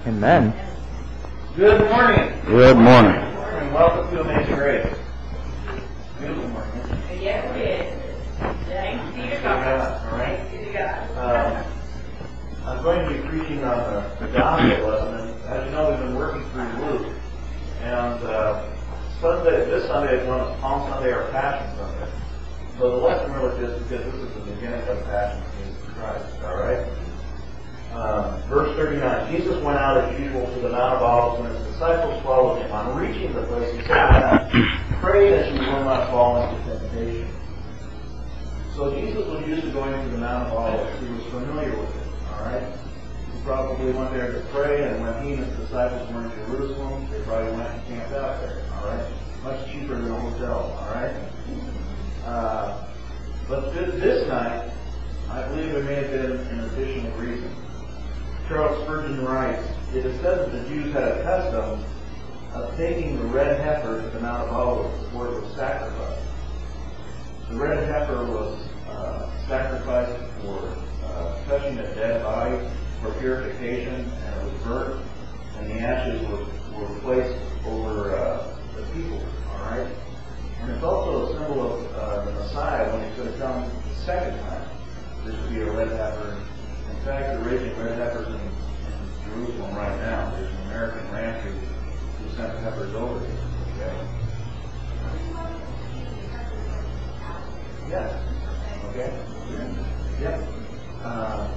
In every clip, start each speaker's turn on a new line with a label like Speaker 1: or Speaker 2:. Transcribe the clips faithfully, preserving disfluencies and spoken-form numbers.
Speaker 1: Amen.
Speaker 2: Good morning.
Speaker 3: Good morning.
Speaker 2: And welcome to Amazing Grace. Beautiful morning.
Speaker 4: Yes, it is. Thanks be to God.
Speaker 2: All right.
Speaker 4: Thanks be to God.
Speaker 2: Um, I'm going to be preaching on the, the gospel lesson. And as you know, we've been working through Luke. And uh, Sunday, this Sunday is known as Palm Sunday or Passion Sunday. So the lesson really is because this is the beginning of the Passion of Jesus Christ. All right. Um, verse thirty-nine, Jesus went out as usual to the Mount of Olives, and his disciples followed him. On reaching the place, he said, "Pray that you will not fall into temptation." So Jesus was used to going to the Mount of Olives. He was familiar with it. All right. He probably went there to pray, and when he and his disciples were in Jerusalem, they probably went and camped out there. All right. Much cheaper than a hotel. All right. Uh, but th- this night, I believe there may have been an additional reason. Charles Spurgeon writes, "It is said that the Jews had a custom of taking the red heifer to the Mount of Olives before it was sacrificed. The red heifer was uh, sacrificed for uh, touching a dead body for purification, and it was burnt, and the ashes were, were placed over uh, the people. All right, and it's also a symbol of uh, the Messiah when he's going to come the second time. This would be a red heifer. In fact, they're raising red heifers in, in Jerusalem right now. There's an American rancher who sent heifers over here. Okay. Yes. Okay. Yep. Uh,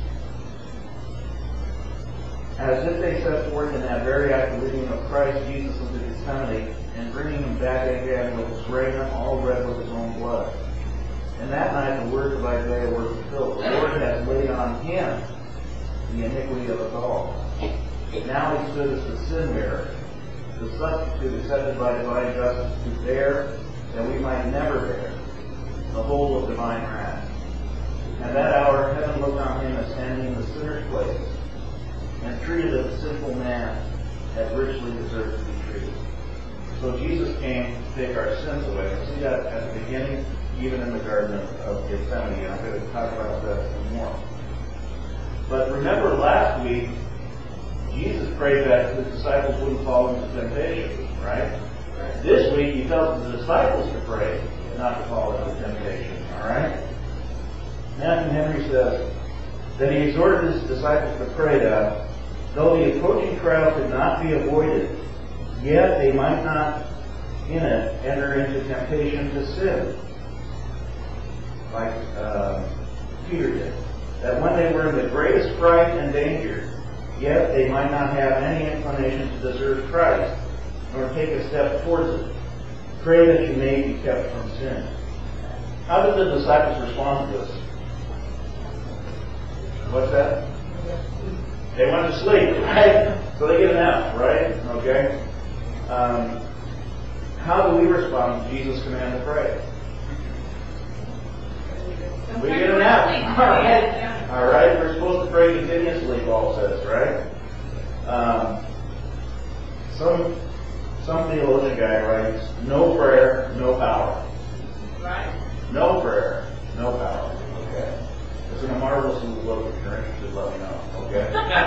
Speaker 2: as if they set forth in that very act of leading of Christ Jesus into Gethsemane and bringing him back again with his raiment all red with his own blood. And that night the words of Isaiah were fulfilled. The Lord has laid on him the iniquity of us all. Now he stood as the sin bearer, the substitute accepted by divine justice to bear that we might never bear the whole of divine wrath. At that hour heaven looked on him as standing in the sinner's place, and treated a sinful man as richly deserved to be treated. So Jesus came to take our sins away. We see that at the beginning, even in the Garden of Gethsemane, and I'm going to talk about that some more. But remember last week, Jesus prayed that his disciples wouldn't fall into temptation, right? This week, he tells the disciples to pray not to fall into temptation, all right? Matthew Henry says that he exhorted his disciples to pray that, though the approaching trial could not be avoided, yet they might not in it enter into temptation to sin, like uh, Peter did. That when they were in the greatest fright and danger, yet they might not have any inclination to desert Christ, nor take a step towards it. Pray that you may be kept from sin. How did the disciples respond to this? What's that? They went to sleep, right? So they get an F, right? Okay. Um, how do we respond to Jesus' command to pray? We get an F. All right. All right. We're supposed to pray continuously, Paul says, right? Um, some some theologian guy writes, "No prayer, no power."
Speaker 4: Right.
Speaker 2: No prayer, no power. Okay. It's in a marvelous little book. If you're interested, let me know. Okay.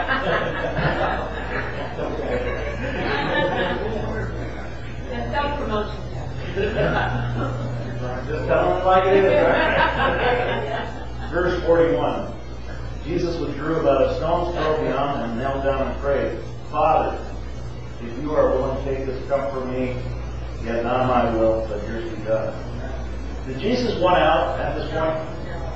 Speaker 4: The self-promotion.
Speaker 2: Just tell them like it is, right? Verse forty-one. Jesus withdrew about a stone's throw beyond them and knelt down and prayed, "Father, if you are willing to take this cup from me, yet not my will, but yours be done." Did Jesus want out at this point?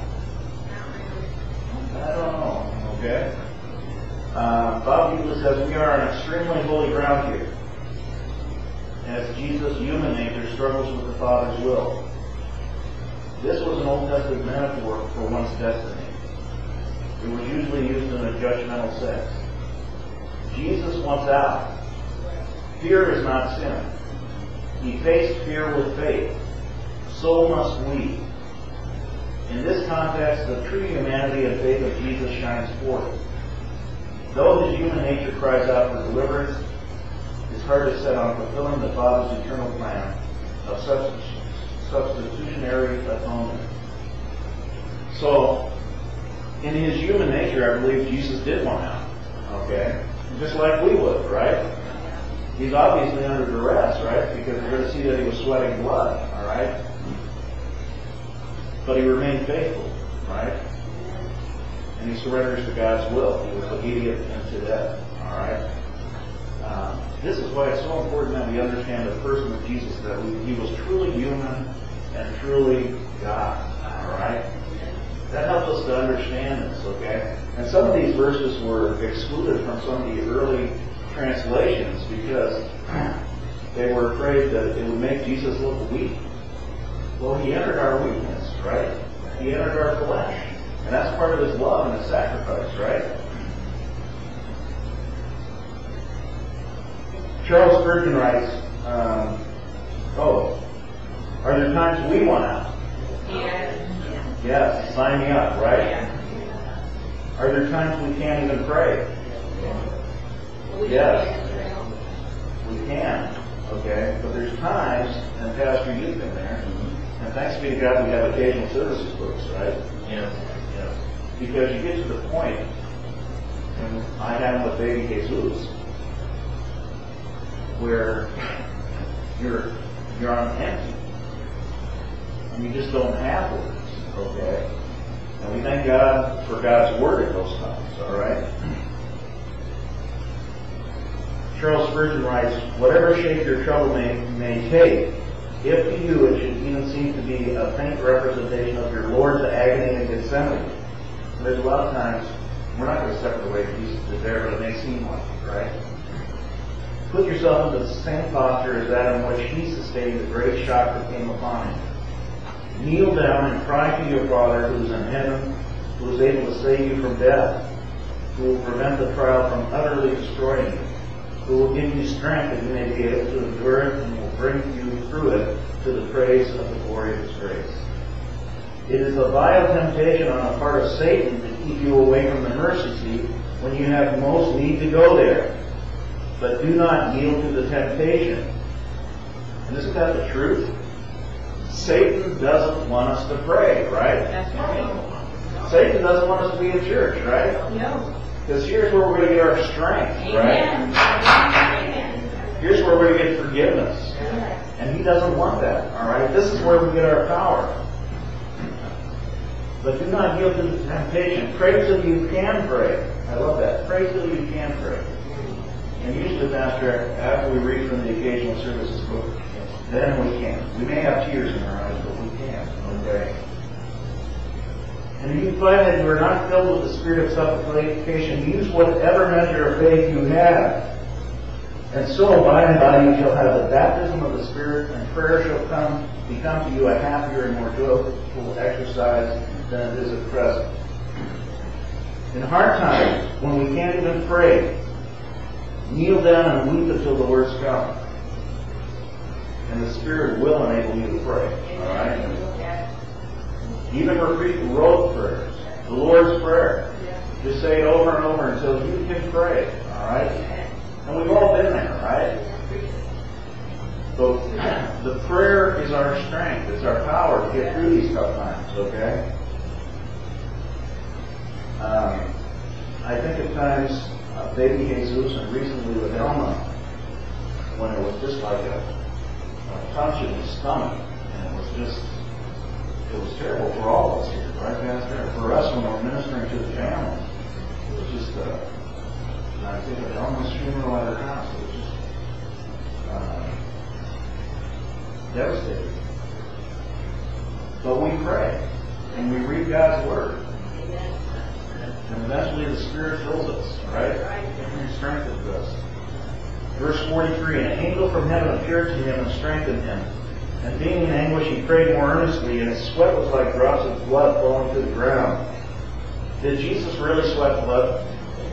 Speaker 2: I don't know. Okay. Uh, Bob Euclid says we are on extremely holy ground here, as Jesus' human nature struggles with the Father's will. This was an Old Testament metaphor for one's destiny. It was usually used in a judgmental sense. Jesus wants out. Fear is not sin. He faced fear with faith. So must we. In this context, the true humanity and faith of Jesus shines forth. Though his human nature cries out for deliverance, his heart is set on fulfilling the Father's eternal plan of substitutionary atonement. So, in his human nature, I believe Jesus did want out. Okay? just like we would, right? He's obviously under duress, right? Because we're going to see that he was sweating blood, all right? But he remained faithful, right? And he surrenders to God's will. He was obedient unto death, all right? Um, this is why it's so important that we understand the person of Jesus, that we, he was truly human and truly God, all right? That helps us to understand this, okay? And some of these verses were excluded from some of the early translations because they were afraid that it would make Jesus look weak. Well, he entered our weakness, right? He entered our flesh. And that's part of his love and his sacrifice, right? Charles Spurgeon writes, um, oh, are there times we want out?
Speaker 4: Yes.
Speaker 2: Yes, sign me up, right? Are there times we can't even pray? Yes, we can, okay? But there's times, and Pastor, you've been there, and thanks be to God we have occasional services books, right?
Speaker 1: Yes. Yes.
Speaker 2: Because you get to the point, and I had with baby Jesus, where you're you're on empty, and you just don't have words, okay? And we thank God for God's word at those times, all right? Charles Spurgeon writes, whatever shape your trouble may, may take, if to you it should even seem to be a faint representation of your Lord's agony in Gethsemane. There's a lot of times, we're not going to separate away Jesus is there, but it may seem like it, right? Put yourself into the same posture as that in which he sustained the great shock that came upon him. Kneel down and cry to your Father who is in heaven, who is able to save you from death, who will prevent the trial from utterly destroying you, who will give you strength that you may be able to endure it and will bring you through it to the praise of the glory of his grace. It is a vile temptation on the part of Satan to keep you away from the mercy seat when you have most need to go there. But do not yield to the temptation. And isn't that the truth? Satan doesn't want us to pray, right?
Speaker 4: That's right.
Speaker 2: Satan doesn't want us to be in church, right?
Speaker 4: No.
Speaker 2: Because here's where we're going to get our strength, right?
Speaker 4: Amen. Amen.
Speaker 2: Here's where we're going to get forgiveness.
Speaker 4: Yes.
Speaker 2: And he doesn't want that, all right? This is where we get our power. But do not yield to the temptation. Pray till you can pray. I love that. Pray till you can pray. And usually, Pastor, after we read from the occasional services book, then we can. We may have tears in our eyes, but we can. Okay? And if you find that you are not filled with the spirit of supplication, use whatever measure of faith you have. And so, by and by, you shall have the baptism of the Spirit, and prayer shall come, become to you a happier and more joyful exercise than it is at present. In hard times, when we can't even pray, kneel down and weep until the words come. And the Spirit will enable you to pray. All right? Even repeat rote prayers, the Lord's Prayer. Just say it over and over until you can pray. All right? And we've all been there, right? So the prayer is our strength. It's our power to get through these tough times, okay? Um, I think at times, uh, baby Jesus and recently with Elma, when it was just like a, a touch in the stomach, and it was just, it was terrible for all of us here, right, Pastor? For us when we're ministering to the family, it was just, uh, I think of Elma's funeral at her house, it was just uh, devastating. But we pray, and we read God's Word. And eventually the Spirit fills us, right? And strengthens us. Verse forty-three, an angel from heaven appeared to him and strengthened him. And being in anguish, he prayed more earnestly, and his sweat was like drops of blood falling to the ground. Did Jesus really sweat blood?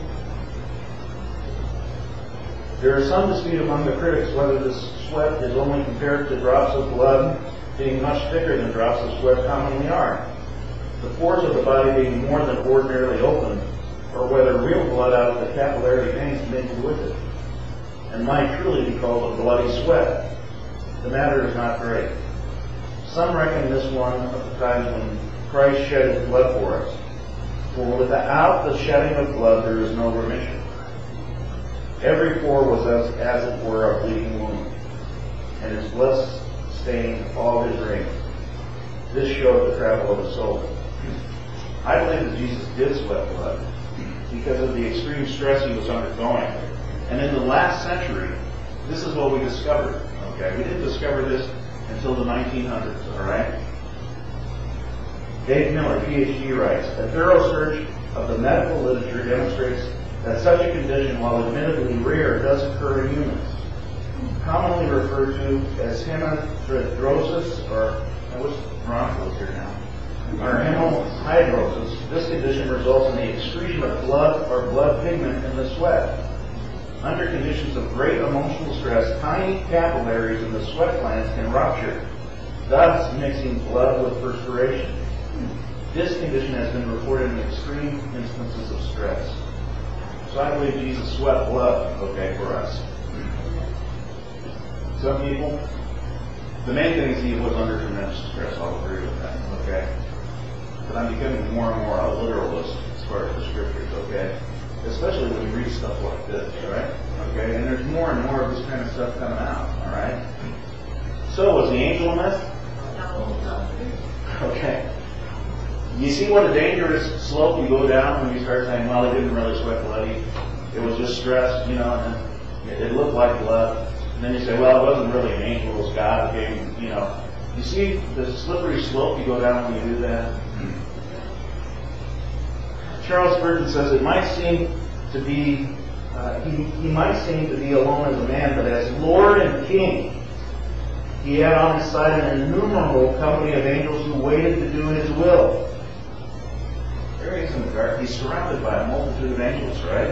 Speaker 2: There is some dispute among the critics whether this sweat is only compared to drops of blood being much thicker than drops of sweat commonly are, the pores of the body being more than ordinarily open, or whether real blood out of the capillary veins mingled with it, and might truly be called a bloody sweat. The matter is not great. Some reckon this one of the times when Christ shed his blood for us, for without the shedding of blood there is no remission. Every pore was as, as it were a bleeding wound, and his blood stained all his raiment. This showed the travel of the soul. I believe that Jesus did sweat blood because of the extreme stress he was undergoing. And in the last century, this is what we discovered. Okay, we didn't discover this until the nineteen hundreds, all right? Dave Miller, P H D, writes, a thorough search of the medical literature demonstrates that such a condition, while admittedly rare, does occur in humans. Commonly referred to as hematidrosis, or I wish Veronica was here now, or hemihydrosis, this condition results in the excretion of blood or blood pigment in the sweat. Under conditions of great emotional stress, tiny capillaries in the sweat glands can rupture, thus mixing blood with perspiration. This condition has been reported in extreme instances of stress. So I believe Jesus sweat blood, okay, for us. Some people, the main thing is he was under tremendous stress. I'll agree with that, okay? But I'm becoming more and more a literalist as far as the scriptures, okay? Especially when you read stuff like this, right? Okay, and there's more and more of this kind of stuff coming out, all right? So, was the angel a myth? Okay. You see what a dangerous slope you go down when you start saying, well, he didn't really sweat blood. He, it was just stress, you know, and it, it looked like blood. And then you say, well, it wasn't really an angel, it was God who gave, you know. You see the slippery slope you go down when you do that? Charles Spurgeon says it might seem to be, uh, he, he might seem to be alone as a man, but as Lord and King, he had on his side an innumerable company of angels who waited to do his will. There he is in the garden. He's surrounded by a multitude of angels, right?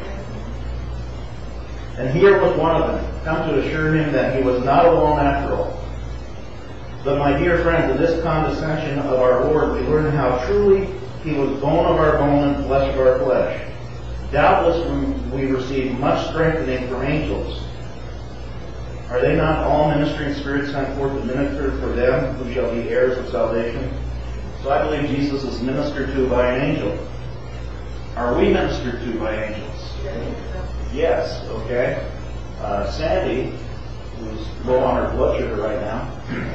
Speaker 2: And here was one of them, come to assure him that he was not alone after all. But my dear friends, in this condescension of our Lord, we learn how truly he was bone of our bone and flesh of our flesh. Doubtless we receive much strengthening from angels. Are they not all ministering spirits sent forth to minister for them who shall be heirs of salvation? So I believe Jesus is ministered to by an angel. Are we ministered to by angels? Yes, okay. Uh, Sandy, who's low on her blood sugar right now.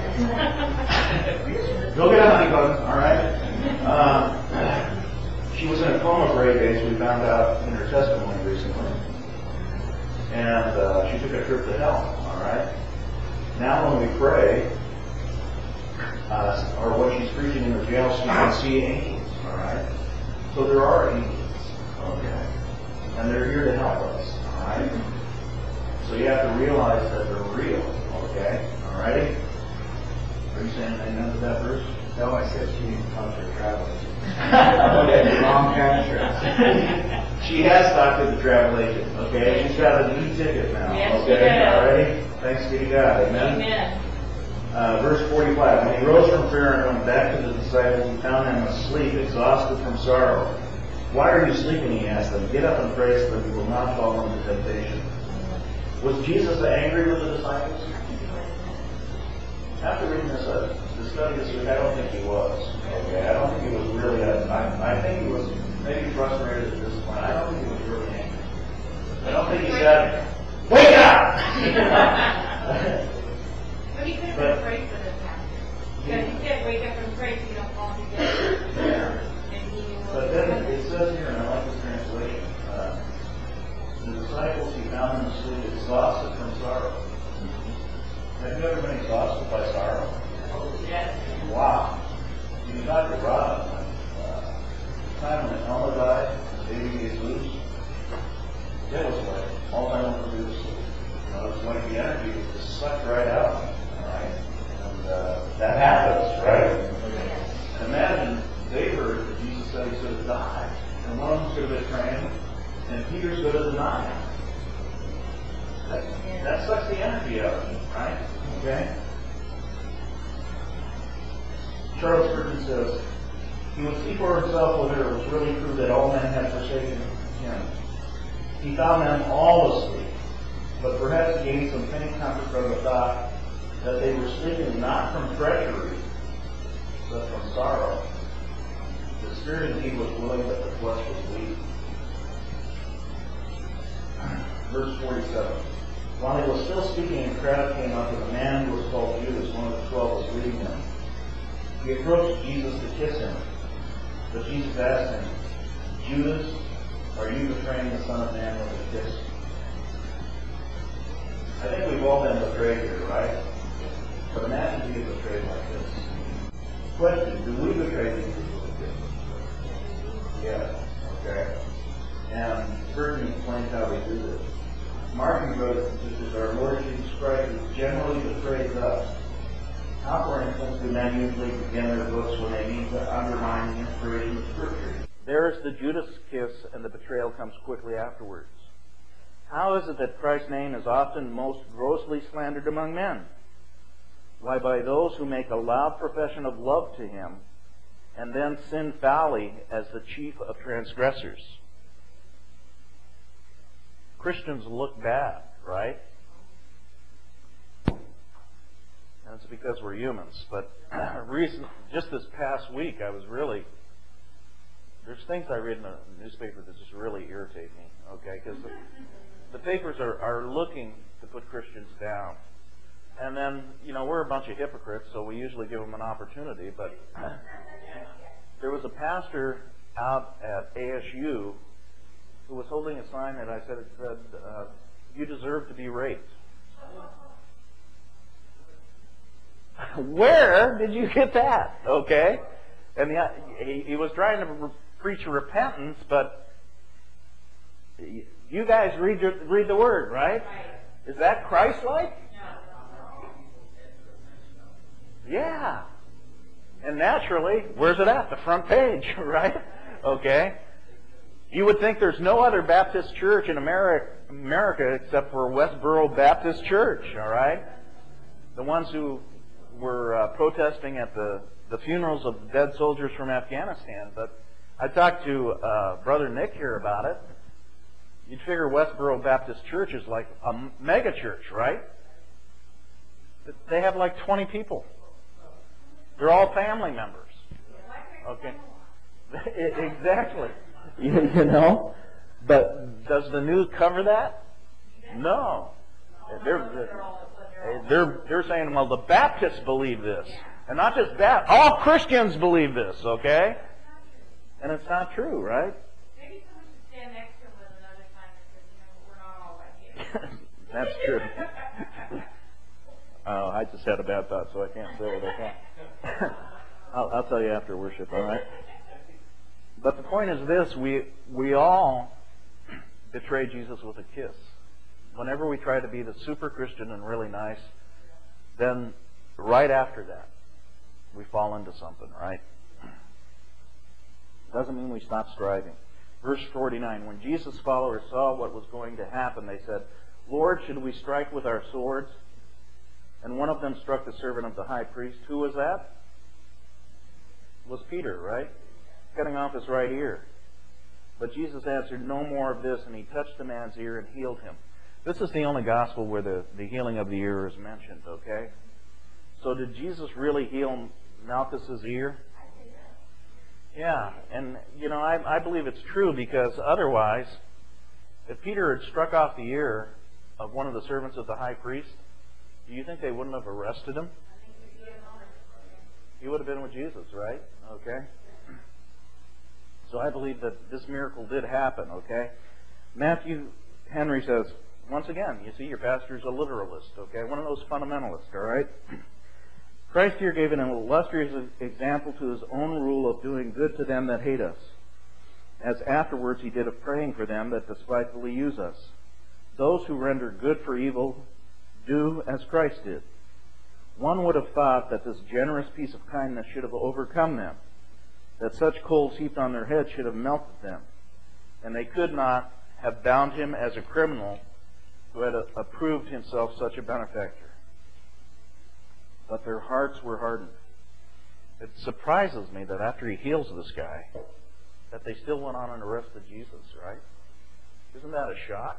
Speaker 2: Go get a honey bun, all right? Uh, she was in a coma for eight days, we found out in her testimony recently. And uh, she took a trip to hell, all right? Now when we pray, uh, or when she's preaching in the jail, she can see angels, all right? So there are angels, okay? And they're here to help us, all right? So you have to realize that they're real, okay? All righty? Are you saying amen to that verse?
Speaker 1: No, I said she needs to come to her travel agent.
Speaker 2: Okay.
Speaker 1: Wrong kind of trip.
Speaker 2: She has talked to the travel agent, okay? She's got a new ticket now,
Speaker 4: Yes, she
Speaker 2: okay?
Speaker 4: does.
Speaker 2: All righty? Thanks be to God, amen?
Speaker 4: Amen.
Speaker 2: Uh, verse forty-five, when he rose from prayer and went back to the disciples, he found them asleep, exhausted from sorrow. Why are you sleeping, he asked them. Get up and pray so that you will not fall into temptation. Was Jesus angry with the disciples? After reading this, uh, the study this week, I don't think he was. Okay, I don't think he was really, uh, I, I think he was maybe frustrated at this point. I don't think he was really angry. I don't think he said, wake up!
Speaker 4: But he could have
Speaker 2: But-
Speaker 4: been afraid for this time. Because he said, wake up and pray so you don't fall together.
Speaker 2: Yeah.
Speaker 4: And he knew what
Speaker 2: But
Speaker 4: was
Speaker 2: then
Speaker 4: coming.
Speaker 2: it says here, and I like this translation, uh, the disciples, he found them asleep, exhausted from sorrow. Have you ever been exhausted by sorrow?
Speaker 4: Yes.
Speaker 2: Wow. You got to Rob. Uh, the time when Elma died, the baby gets loose. It was like all I wanted to do was sleep. You know, it was like the energy was just sucked right out. All right, and uh, that happens, right? Imagine they heard that Jesus said he's going to die, and one of them's going to betray him, and Peter's going to deny him. That, that sucks the energy out of him, right? Okay. Charles Spurgeon says, he would see for himself whether it was really true that all men had forsaken him. He found them all asleep, but perhaps gained some faint comfort from the thought that they were sleeping not from treachery, but from sorrow. The spirit indeed was willing, but the flesh was weak. verse forty-seven. While he was still speaking, a crowd came up, and a man who was called Judas, one of the twelve, was leading them. He approached Jesus to kiss him. But Jesus asked him, Judas, are you betraying the Son of Man with a kiss? I think we've all been betrayed here, right? But imagine being betrayed like this. Question, do we betray these people with a kiss? Yes. Okay. And certainly explains how we do this. Mark brothers and sisters, our Lord Jesus Christ who generally betrays us. How, for instance, do men usually begin their books when they need to undermine the inspiration of Scripture? There's the Judas kiss, and the betrayal comes quickly afterwards. How is it that Christ's name is often most grossly slandered among men? Why, by those who make a loud profession of love to Him, and then sin foully as the chief of transgressors. Christians look bad, right? That's because we're humans. But recent, just this past week, I was really... There's things I read in the newspaper that just really irritate me, okay? Because the, the papers are, are looking to put Christians down. And then, you know, we're a bunch of hypocrites, so we usually give them an opportunity. But there was a pastor out at A S U who was holding a sign that I said, it said, uh, you deserve to be raped. Where did you get that? Okay? And the, he, he was trying to re- preach repentance, but you guys read, your, read the Word, right? Is that Christ-like? Yeah. And naturally, where's it at? The front page, right? Okay. You would think there's no other Baptist church in America, America except for Westboro Baptist Church, all right? The ones who were uh, protesting at the, the funerals of dead soldiers from Afghanistan. But I talked to uh, Brother Nick here about it. You'd figure Westboro Baptist Church is like a mega church, right? They have like twenty people. They're all family members. Okay. Exactly. You, you know? But does the news cover that? No. They're, they're, they're saying, well, the Baptists believe this. And not just that, all Christians believe this, okay? And it's not true, right?
Speaker 4: Maybe someone should stand next to him at another time and say, you know, we're not all like you.
Speaker 2: That's true. Oh, I just had a bad thought, so I can't say what I can. I'll, I'll tell you after worship, all right? But the point is this, we we all betray Jesus with a kiss. Whenever we try to be the super Christian and really nice, then right after that, we fall into something, right? Doesn't mean we stop striving. Verse forty-nine, when Jesus' followers saw what was going to happen, they said, Lord, should we strike with our swords? And one of them struck the servant of the high priest. Who was that? It was Peter, right? Cutting off his right ear. But Jesus answered, no more of this, and he touched the man's ear and healed him. This is the only gospel where the, the healing of the ear is mentioned, okay? So did Jesus really heal Malchus's ear? Yeah, and, you know, I, I believe it's true because otherwise, if Peter had struck off the ear of one of the servants of the high priest, do you think they wouldn't have arrested him? He would have been with Jesus, right? Okay. So I believe that this miracle did happen, okay? Matthew Henry says, once again, you see, your pastor's a literalist, okay? One of those fundamentalists, all right? Christ here gave an illustrious example to his own rule of doing good to them that hate us, as afterwards he did of praying for them that despitefully use us. Those who render good for evil do as Christ did. One would have thought that this generous piece of kindness should have overcome them, that such coals heaped on their heads should have melted them, and they could not have bound him as a criminal who had approved himself such a benefactor. But their hearts were hardened. It surprises me that after he heals this guy, that they still went on and arrested Jesus, right? Isn't that a shock?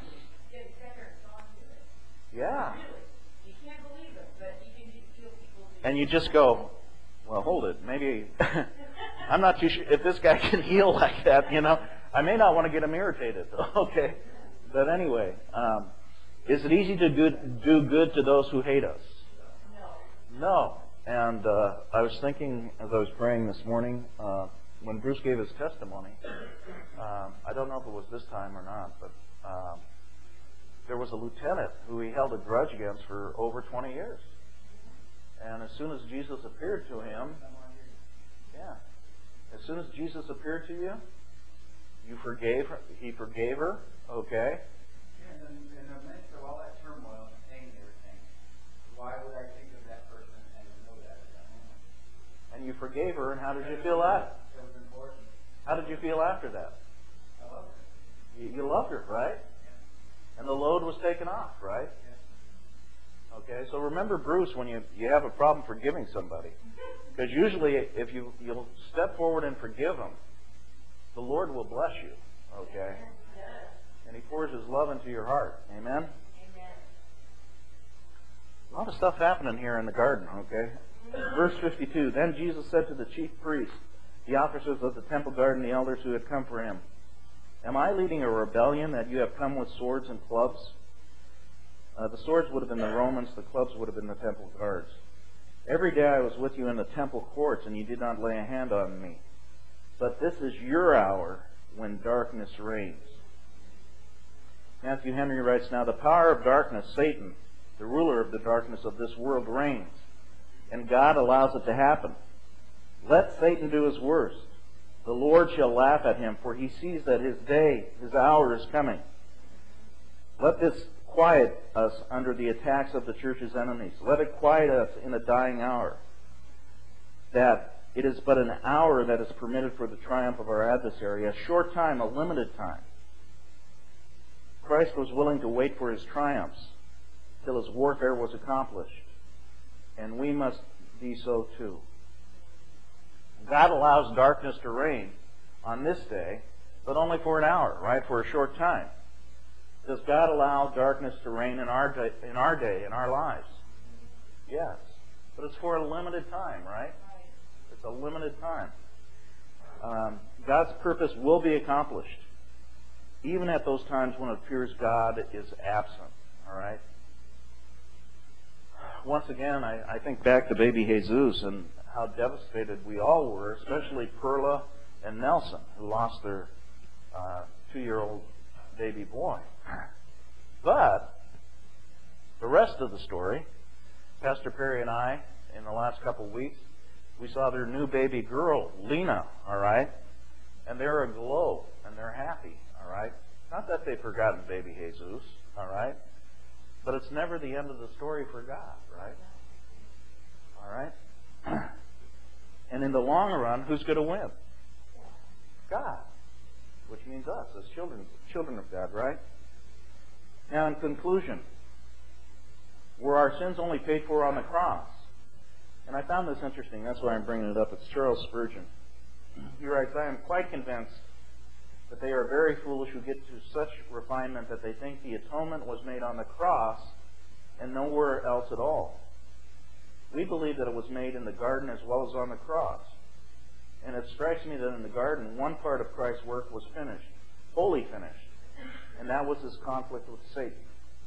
Speaker 2: Yeah.
Speaker 4: You can't believe it, but you can just feel people.
Speaker 2: And you just go, well, hold it. Maybe I'm not too sure if this guy can heal like that. You know, I may not want to get him irritated. Okay,
Speaker 3: But anyway, um, is it easy to do, do good to those who hate us? No. No. And uh, I was thinking as I was praying this morning, uh, when Bruce gave his testimony, um, I don't know if it was this time or not, but um, there was a lieutenant who he held a grudge against for over twenty years. And as soon as Jesus appeared to him, yeah, as soon as Jesus appeared to you, you forgave her, he forgave her, okay?
Speaker 1: Yeah, and in the midst of all that turmoil and pain and everything, why would I think of that person and know that at that moment?
Speaker 3: And you forgave her, and how did you feel after?
Speaker 1: It was important.
Speaker 3: How did you feel after that?
Speaker 1: I love her.
Speaker 3: You, you loved her, right?
Speaker 1: Yeah.
Speaker 3: And the load was taken off, right?
Speaker 1: Yeah.
Speaker 3: Okay, so remember Bruce when you, you have a problem forgiving somebody. Because usually if you, you'll step forward and forgive them, the Lord will bless you, okay? And He pours His love into your heart. Amen?
Speaker 4: Amen.
Speaker 3: A lot of stuff happening here in the garden, okay? Verse fifty-two, Then Jesus said to the chief priests, the officers of the temple guard, and the elders who had come for Him, Am I leading a rebellion that you have come with swords and clubs? Uh, the swords would have been the Romans, the clubs would have been the temple guards. Every day I was with you in the temple courts, and you did not lay a hand on me. But this is your hour when darkness reigns. Matthew Henry writes, Now the power of darkness, Satan, the ruler of the darkness of this world, reigns, and God allows it to happen. Let Satan do his worst. The Lord shall laugh at him, for he sees that his day, his hour is coming. Let this quiet us under the attacks of the church's enemies. Let it quiet us in the dying hour, that it is but an hour that is permitted for the triumph of our adversary, a short time, a limited time. Christ was willing to wait for His triumphs till His warfare was accomplished, and we must be so too. God allows darkness to reign on this day, but only for an hour, right? For a short time. Does God allow darkness to reign in our day, in our day, in our lives? Yes. But it's for a limited time, right? It's a limited time. Um, God's purpose will be accomplished, even at those times when it appears God is absent, all right? Once again, I, I think back to baby Jesus and how devastated we all were, especially Perla and Nelson, who lost their uh, two-year-old baby boy. But the rest of the story, Pastor Perry and I, in the last couple of weeks, we saw their new baby girl, Lena, all right? And they're aglow, and they're happy, all right? Not that they've forgotten baby Jesus, all right? But it's never the end of the story for God, right? All right? And in the long run, who's going to win? God, which means us as children, children of God, right? Now, in conclusion, were our sins only paid for on the cross? And I found this interesting. That's why I'm bringing it up. It's Charles Spurgeon. He writes, I am quite convinced that they are very foolish who get to such refinement that they think the atonement was made on the cross and nowhere else at all. We believe that it was made in the garden as well as on the cross. And it strikes me that in the garden, one part of Christ's work was finished, wholly finished, and that was His conflict with Satan.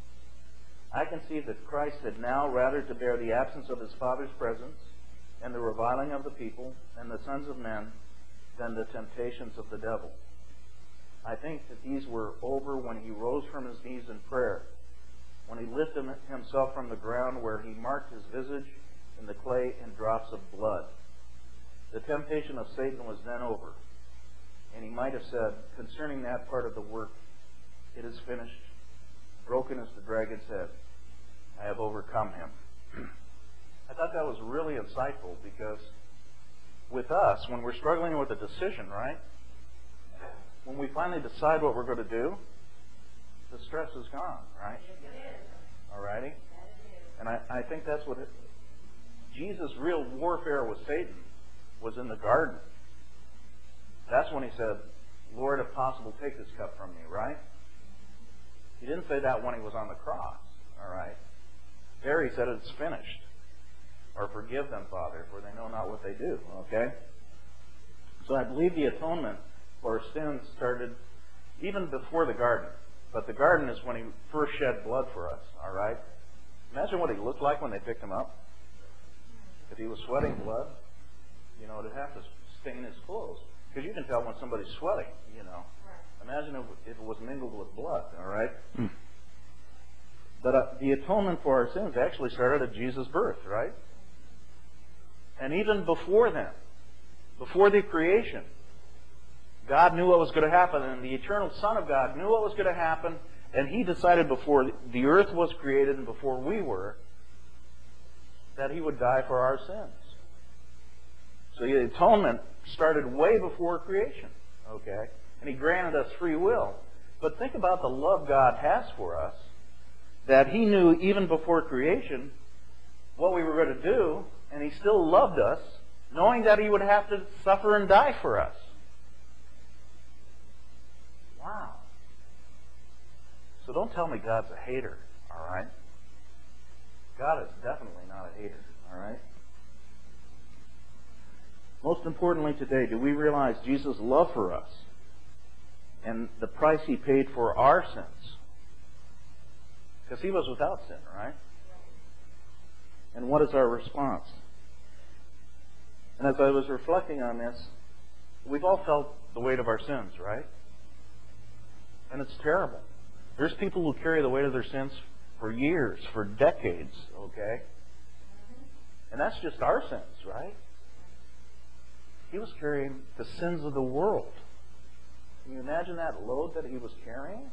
Speaker 3: I conceive that Christ had now rather to bear the absence of His Father's presence and the reviling of the people and the sons of men than the temptations of the devil. I think that these were over when He rose from His knees in prayer, when He lifted Himself from the ground where He marked His visage in the clay in drops of blood. The temptation of Satan was then over, and He might have said, concerning that part of the work, it is finished, broken is the dragon's head. I have overcome him. I thought that was really insightful because with us, when we're struggling with a decision, right? When we finally decide what we're going to do, the stress is gone, right? Alrighty? And I, I think that's what it, Jesus' real warfare with Satan was in the garden. That's when He said, Lord, if possible, take this cup from me, right? He didn't say that when He was on the cross, all right? There He said, it's finished. Or forgive them, Father, for they know not what they do, okay? So I believe the atonement for our sins started even before the garden. But the garden is when he first shed blood for us, all right? Imagine what he looked like when they picked him up. If he was sweating blood, you know, it'd have to stain his clothes. Because you can tell when somebody's sweating, you know. Imagine if, if it was mingled with blood, all right? Mm. But uh, the atonement for our sins actually started at Jesus' birth, right? And even before then, before the creation, God knew what was going to happen, and the eternal Son of God knew what was going to happen, and He decided before the earth was created and before we were that He would die for our sins. So the atonement started way before creation, okay? And He granted us free will. But think about the love God has for us, that He knew even before creation what we were going to do, and He still loved us, knowing that He would have to suffer and die for us. Wow. So don't tell me God's a hater, all right? God is definitely not a hater, all right? Most importantly today, do we realize Jesus' love for us and the price He paid for our sins? Because He was without sin, right? And what is our response? And as I was reflecting on this, we've all felt the weight of our sins, right? And it's terrible. There's people who carry the weight of their sins for years, for decades, okay? And that's just our sins, right? He was carrying the sins of the world. Can you imagine that load that He was carrying?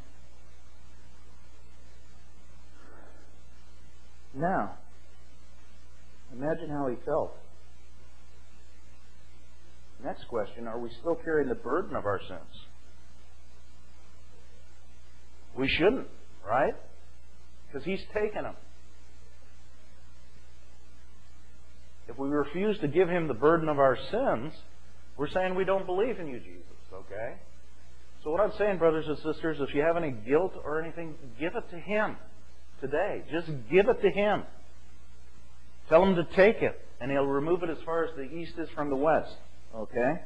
Speaker 3: Now, imagine how He felt. Next question, are we still carrying the burden of our sins? We shouldn't, right? Because He's taken them. If we refuse to give Him the burden of our sins, we're saying we don't believe in You, Jesus, okay? So what I'm saying, brothers and sisters, if you have any guilt or anything, give it to Him today. Just give it to Him. Tell Him to take it, and He'll remove it as far as the east is from the west, okay?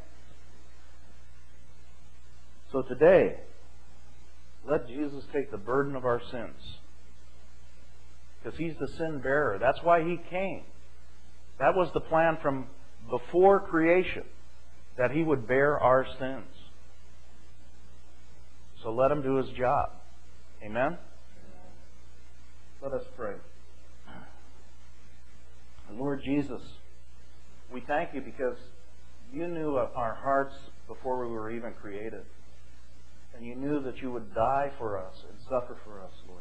Speaker 3: So today, let Jesus take the burden of our sins. Because He's the sin bearer. That's why He came. That was the plan from before creation, that He would bear our sins. So let Him do His job. Amen? Let us pray. Lord Jesus, we thank You because You knew our hearts before we were even created. And You knew that You would die for us and suffer for us, Lord.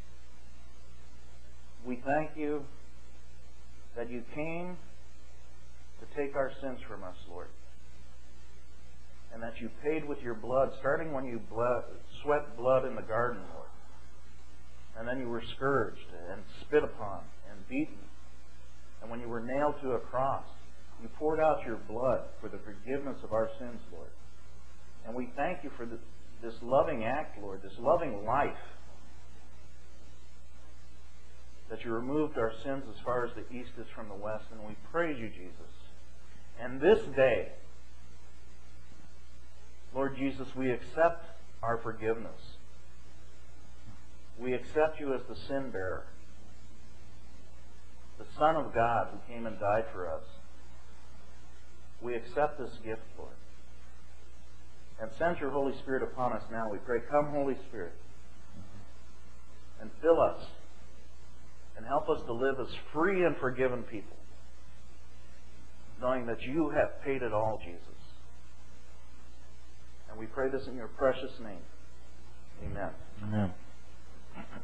Speaker 3: We thank You that You came to take our sins from us, Lord. And that You paid with Your blood, starting when You bled, sweat blood in the garden, Lord. And then You were scourged and spit upon and beaten. And when You were nailed to a cross, You poured out Your blood for the forgiveness of our sins, Lord. And we thank You for this, this loving act, Lord, this loving life, that You removed our sins as far as the east is from the west. And we praise You, Jesus. And this day, Lord Jesus, we accept our forgiveness. We accept You as the sin bearer, the Son of God who came and died for us. We accept this gift, Lord. And send Your Holy Spirit upon us now. We pray, come, Holy Spirit, and fill us, and help us to live as free and forgiven people, knowing that You have paid it all, Jesus. And we pray this in Your precious name. Amen.
Speaker 2: Amen.